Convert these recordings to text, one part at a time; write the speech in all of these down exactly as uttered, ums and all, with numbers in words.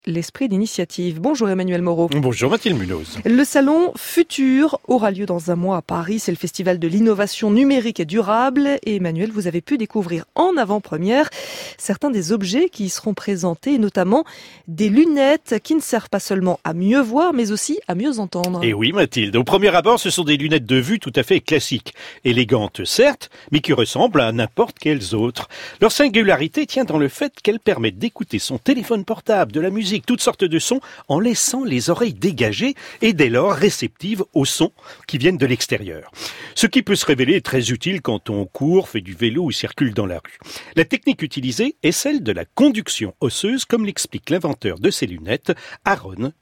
l'esprit d'initiative. Bonjour Emmanuel Moreau. Bonjour Mathilde Munoz. Le salon Futur aura lieu dans un mois à Paris. C'est le festival de l'innovation numérique et durable. Et Emmanuel, vous avez pu découvrir en avant-première certains des objets qui y seront présentés, notamment des lunettes qui ne servent pas seulement à mieux voir, mais aussi à mieux entendre. Et oui Mathilde, au premier abord, ce sont des lunettes de vue tout à fait classiques. Élégantes certes, mais qui ressemblent à n'importe quelles autres. Leur singularité tient dans le fait qu'elles permettent d'écouter son téléphone portable, de la musique, toutes sortes de sons, en laissant les oreilles dégagées et dès lors réceptives aux sons qui viennent de l'extérieur. Ce qui peut se révéler très utile quand on court, fait du vélo ou circule dans la rue. La technique utilisée est celle de la conduction osseuse, comme l'explique l'inventeur de ces lunettes, Aaron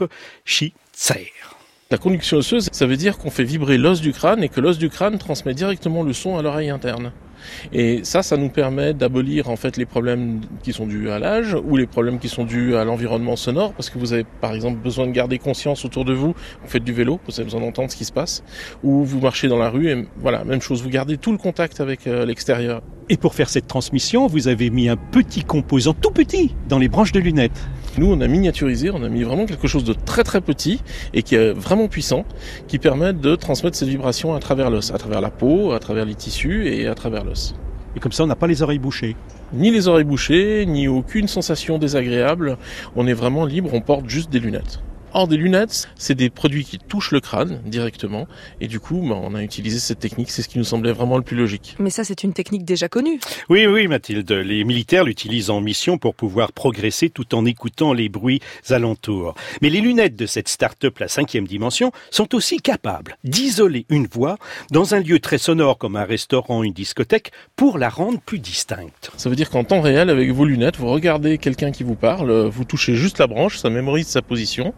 Kapchitzer. La conduction osseuse, ça veut dire qu'on fait vibrer l'os du crâne et que l'os du crâne transmet directement le son à l'oreille interne. Et ça, ça nous permet d'abolir en fait les problèmes qui sont dus à l'âge ou les problèmes qui sont dus à l'environnement sonore, parce que vous avez par exemple besoin de garder conscience autour de vous, vous faites du vélo, vous avez besoin d'entendre ce qui se passe, ou vous marchez dans la rue et voilà, même chose, vous gardez tout le contact avec euh, l'extérieur. Et pour faire cette transmission, vous avez mis un petit composant tout petit dans les branches de lunettes. Nous, on a miniaturisé, on a mis vraiment quelque chose de très très petit et qui est vraiment puissant, qui permet de transmettre cette vibration à travers l'os, à travers la peau, à travers les tissus et à travers l'os. Et comme ça, on n'a pas les oreilles bouchées. Ni les oreilles bouchées, ni aucune sensation désagréable. On est vraiment libre, on porte juste des lunettes. Or, des lunettes, c'est des produits qui touchent le crâne directement. Et du coup, bah, on a utilisé cette technique, c'est ce qui nous semblait vraiment le plus logique. Mais ça, c'est une technique déjà connue. Oui, oui, Mathilde. Les militaires l'utilisent en mission pour pouvoir progresser tout en écoutant les bruits alentours. Mais les lunettes de cette start-up, la cinquième dimension, sont aussi capables d'isoler une voix dans un lieu très sonore comme un restaurant, une discothèque, pour la rendre plus distincte. Ça veut dire qu'en temps réel, avec vos lunettes, vous regardez quelqu'un qui vous parle, vous touchez juste la branche, ça mémorise sa position.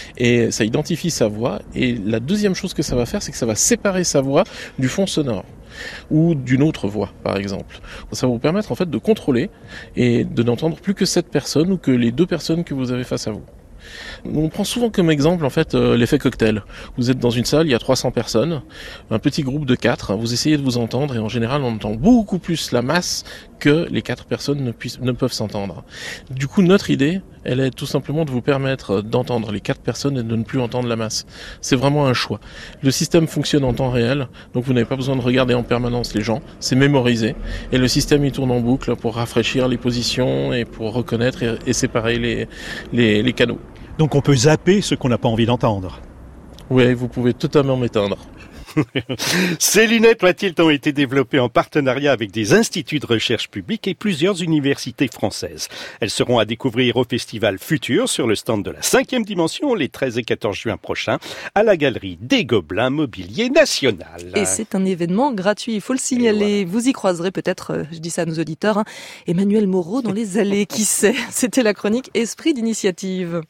Et ça identifie sa voix. Et la deuxième chose que ça va faire, c'est que ça va séparer sa voix du fond sonore ou d'une autre voix, par exemple. Ça va vous permettre en fait de contrôler et de n'entendre plus que cette personne ou que les deux personnes que vous avez face à vous. On prend souvent comme exemple en fait euh, l'effet cocktail. Vous êtes dans une salle, il y a trois cents personnes, un petit groupe de quatre, vous essayez de vous entendre et en général on entend beaucoup plus la masse que les quatre personnes ne, puissent, ne peuvent s'entendre. Du coup notre idée, elle est tout simplement de vous permettre d'entendre les quatre personnes et de ne plus entendre la masse. C'est vraiment un choix. Le système fonctionne en temps réel, donc vous n'avez pas besoin de regarder en permanence les gens, c'est mémorisé et le système il tourne en boucle pour rafraîchir les positions et pour reconnaître et, et séparer les, les, les canaux. Donc on peut zapper ce qu'on n'a pas envie d'entendre. Oui, vous pouvez totalement m'éteindre. Ces lunettes, Mathilde, ont été développées en partenariat avec des instituts de recherche publics et plusieurs universités françaises. Elles seront à découvrir au festival Futur sur le stand de la cinquième dimension les treize et quatorze juin prochains à la galerie des Gobelins Mobilier National. Et c'est un événement gratuit, il faut le signaler. Voilà. Vous y croiserez peut-être, je dis ça à nos auditeurs, hein, Emmanuel Moreau dans les allées, qui sait. C'était la chronique Esprit d'initiative.